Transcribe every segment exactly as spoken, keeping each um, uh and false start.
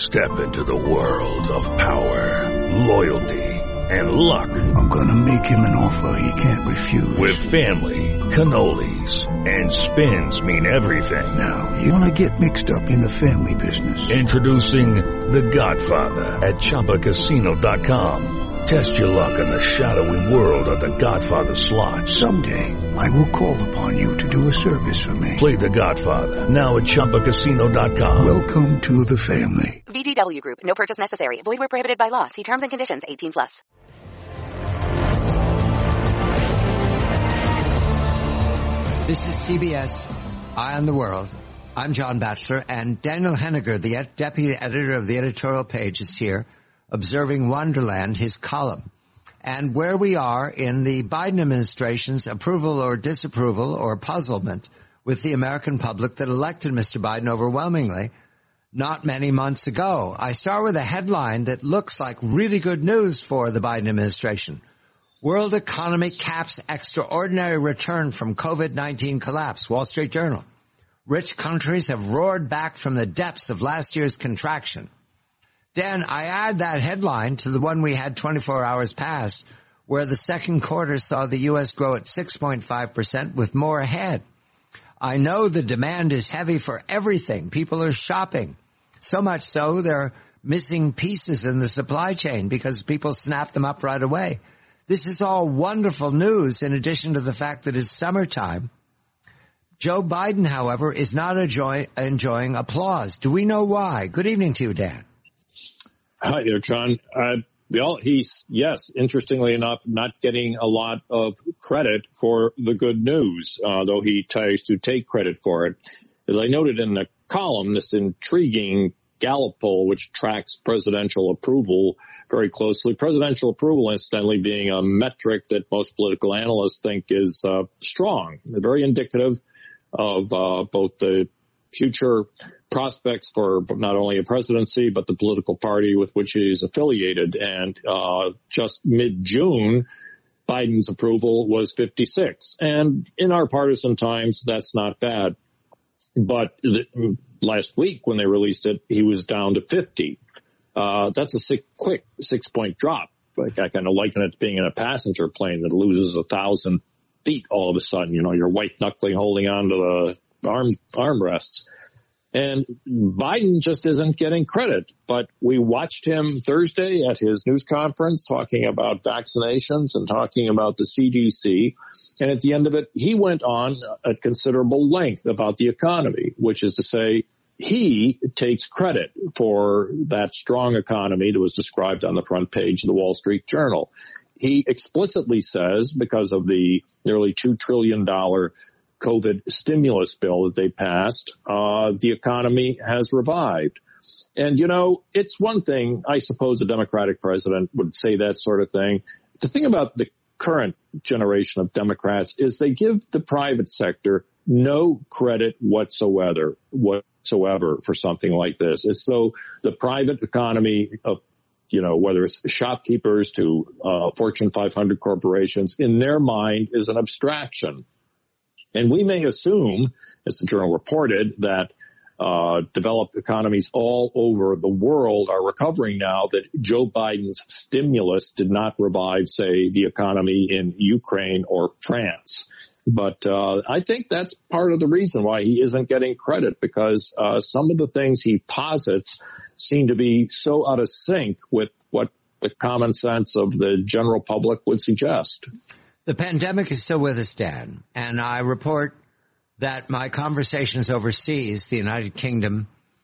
Step into the world of power, loyalty, and luck. I'm gonna make him an offer he can't refuse. With family, cannolis, and spins mean everything. Now, you wanna get mixed up in the family business. Introducing The Godfather at Chumba Casino dot com. Test your luck in the shadowy world of The Godfather slot. Someday, I will call upon you to do a service for me. Play The Godfather now at Chumba Casino dot com. Welcome to the family. V G W Group. No purchase necessary. Void where prohibited by law. See terms and conditions. eighteen plus. This is C B S Eye on the World. I'm John Batchelor, and Daniel Henniger, the ed- deputy editor of the editorial page, is here, observing Wonderland, his column, and where we are in the Biden administration's approval or disapproval or puzzlement with the American public that elected Mister Biden overwhelmingly not many months ago. I start with a headline that looks like really good news for the Biden administration. World economy caps extraordinary return from COVID nineteen collapse. Wall Street Journal. Rich countries have roared back from the depths of last year's contraction. Dan, I add that headline to the one we had twenty-four hours past, where the second quarter saw the U S grow at six point five percent with more ahead. I know the demand is heavy for everything. People are shopping. So much so they're missing pieces in the supply chain because people snap them up right away. This is all wonderful news in addition to the fact that it's summertime. Joe Biden, however, is not enjoy- enjoying applause. Do we know why? Good evening to you, Dan. Hi there, John. Uh, well, he's, yes, interestingly enough, not getting a lot of credit for the good news, uh, though he tries to take credit for it. As I noted in the column, this intriguing Gallup poll, which tracks presidential approval very closely, presidential approval, incidentally, being a metric that most political analysts think is uh, strong, very indicative of uh, both the future prospects for not only a presidency, but the political party with which he is affiliated. And uh just mid-June, Biden's approval was fifty-six. And in our partisan times, that's not bad. But the, last week, when they released it, he was down to fifty. Uh that's a six, quick six-point drop. Like I kind of liken it to being in a passenger plane that loses a thousand feet all of a sudden. You know, you're white-knuckling holding on to the arm armrests. And Biden just isn't getting credit. But we watched him Thursday at his news conference talking about vaccinations and talking about the C D C. And at the end of it, he went on at considerable length about the economy, which is to say he takes credit for that strong economy that was described on the front page of the Wall Street Journal. He explicitly says, because of the nearly two trillion dollars COVID stimulus bill that they passed, uh, the economy has revived. And, you know, it's one thing, I suppose a Democratic president would say that sort of thing. The thing about the current generation of Democrats is they give the private sector no credit whatsoever, whatsoever for something like this. It's though the private economy of, you know, whether it's shopkeepers to uh, Fortune five hundred corporations, in their mind is an abstraction. And we may assume, as the Journal reported, that uh developed economies all over the world are recovering now, that Joe Biden's stimulus did not revive, say, the economy in Ukraine or France. But uh I think that's part of the reason why he isn't getting credit, because uh some of the things he posits seem to be so out of sync with what the common sense of the general public would suggest. The pandemic is still with us, Dan, and I report that my conversations overseas, the United Kingdom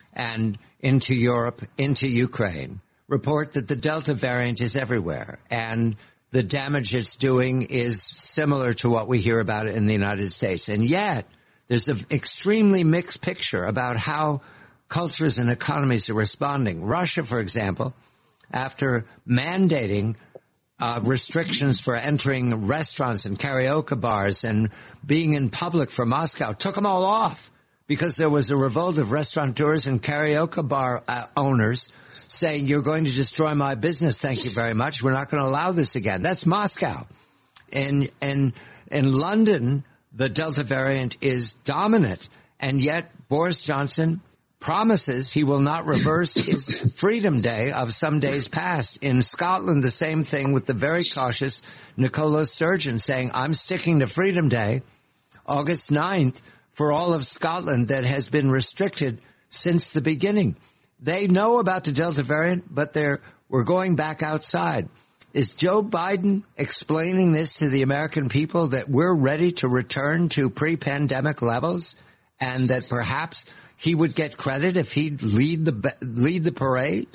and into Europe, into Ukraine, report that the Delta variant is everywhere, and the damage it's doing is similar to what we hear about in the United States. And yet, there's an extremely mixed picture about how cultures and economies are responding. Russia, for example, after mandating Uh, restrictions for entering restaurants and karaoke bars and being in public for Moscow, took them all off because there was a revolt of restaurateurs and karaoke bar uh, owners saying, you're going to destroy my business, thank you very much, we're not going to allow this again. That's Moscow. And, and in London, the Delta variant is dominant, and yet Boris Johnson promises he will not reverse his Freedom Day of some days past. In Scotland, the same thing with the very cautious Nicola Sturgeon saying, I'm sticking to Freedom Day, August ninth, for all of Scotland that has been restricted since the beginning. They know about the Delta variant, but they're, we're going back outside. Is Joe Biden explaining this to the American people, that we're ready to return to pre-pandemic levels and that perhaps he would get credit if he'd lead the lead the parade?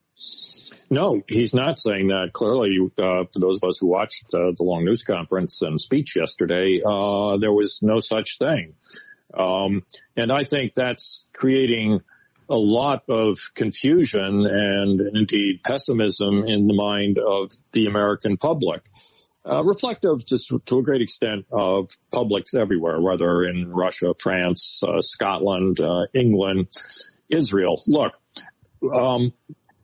No, he's not saying that. Clearly, uh, for those of us who watched uh, the long news conference and speech yesterday, uh, there was no such thing. Um, and I think that's creating a lot of confusion and indeed pessimism in the mind of the American public. Uh, reflective just to a great extent of publics everywhere, whether in Russia, France, uh, Scotland, uh, England, Israel. Look, um,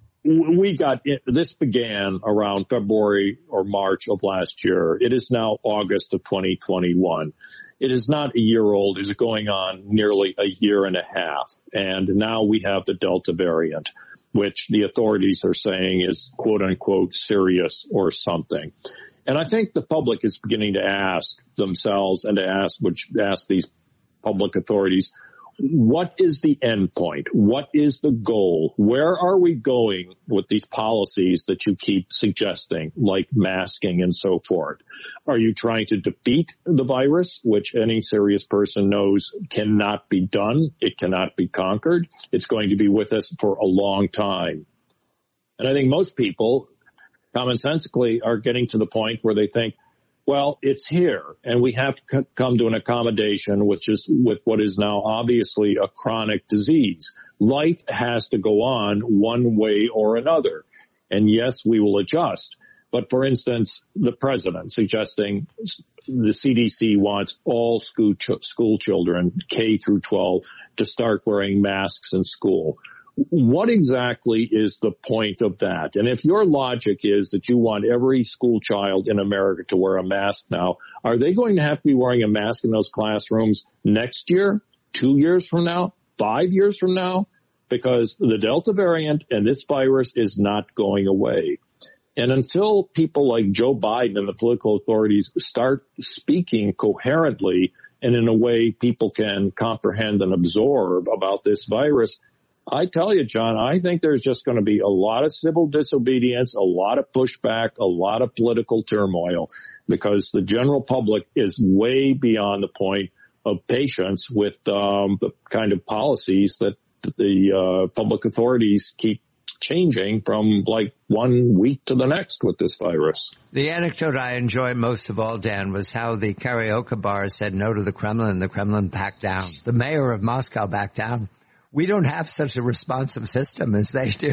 we got it, this began around February or March of last year. It is now August of twenty twenty-one. It is not a year old. It's going on nearly a year and a half. And now we have the Delta variant, which the authorities are saying is quote unquote serious or something. And I think the public is beginning to ask themselves and to ask, which ask these public authorities, what is the end point? What is the goal? Where are we going with these policies that you keep suggesting, like masking and so forth? Are you trying to defeat the virus, which any serious person knows cannot be done? It cannot be conquered. It's going to be with us for a long time. And I think most people commonsensically are getting to the point where they think, well, it's here, and we have to c- come to an accommodation, which is with what is now obviously a chronic disease. Life has to go on one way or another. And yes, we will adjust. But for instance, the president suggesting the C D C wants all school, ch- school children, K through twelve, to start wearing masks in school. What exactly is the point of that? And if your logic is that you want every school child in America to wear a mask now, are they going to have to be wearing a mask in those classrooms next year, two years from now, five years from now? Because the Delta variant and this virus is not going away. And until people like Joe Biden and the political authorities start speaking coherently and in a way people can comprehend and absorb about this virus, I tell you, John, I think there's just going to be a lot of civil disobedience, a lot of pushback, a lot of political turmoil, because the general public is way beyond the point of patience with um, the kind of policies that the uh, public authorities keep changing from like one week to the next with this virus. The anecdote I enjoyed most of all, Dan, was how the karaoke bar said no to the Kremlin and the Kremlin backed down. The mayor of Moscow backed down. We don't have such a responsive system as they do.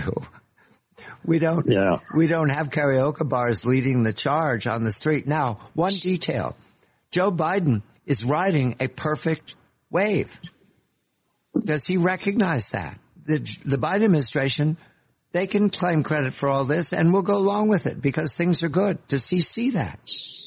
We don't, yeah. we don't have karaoke bars leading the charge on the street. Now, one detail. Joe Biden is riding a perfect wave. Does he recognize that? The, the Biden administration, they can claim credit for all this and we'll go along with it because things are good. Does he see that?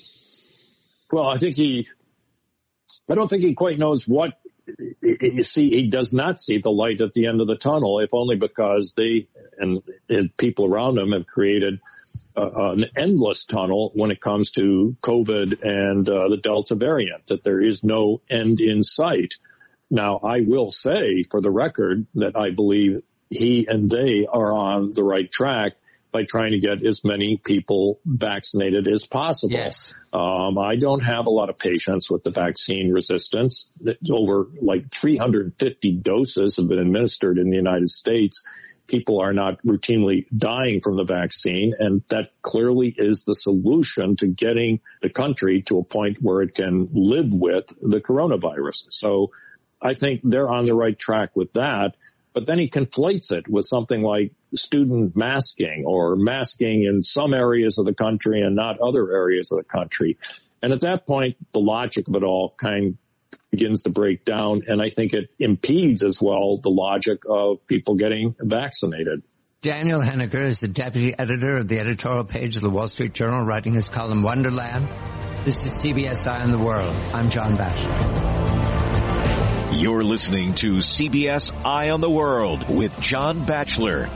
Well, I think he, I don't think he quite knows what, you see, he does not see the light at the end of the tunnel, if only because they and, and people around him have created uh, an endless tunnel when it comes to COVID and uh, the Delta variant, that there is no end in sight. Now, I will say for the record that I believe he and they are on the right track by trying to get as many people vaccinated as possible. Yes. Um, I don't have a lot of patience with the vaccine resistance. Over like three hundred fifty doses have been administered in the United States. People are not routinely dying from the vaccine, and that clearly is the solution to getting the country to a point where it can live with the coronavirus. So I think they're on the right track with that. But then he conflates it with something like student masking or masking in some areas of the country and not other areas of the country. And at that point, the logic of it all kind of begins to break down. And I think it impedes as well the logic of people getting vaccinated. Daniel Henniger is the deputy editor of the editorial page of the Wall Street Journal, writing his column Wonderland. This is C B S Eye on the World. I'm John Batchelor. You're listening to C B S Eye on the World with John Batchelor.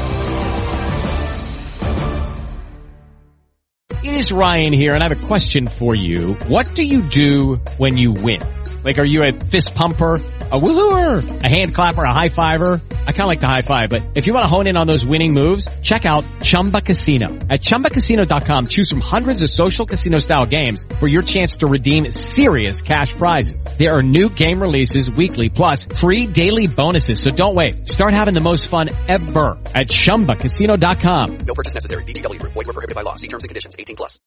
It is Ryan here, and I have a question for you. What do you do when you win? Like, are you a fist pumper, a woohooer, a hand clapper, a high fiver? I kind of like the high five, but if you want to hone in on those winning moves, check out Chumba Casino. At Chumba Casino dot com, choose from hundreds of social casino-style games for your chance to redeem serious cash prizes. There are new game releases weekly, plus free daily bonuses, so don't wait. Start having the most fun ever at Chumba Casino dot com. No purchase necessary. V G W. Void where prohibited by law. See terms and conditions. eighteen plus.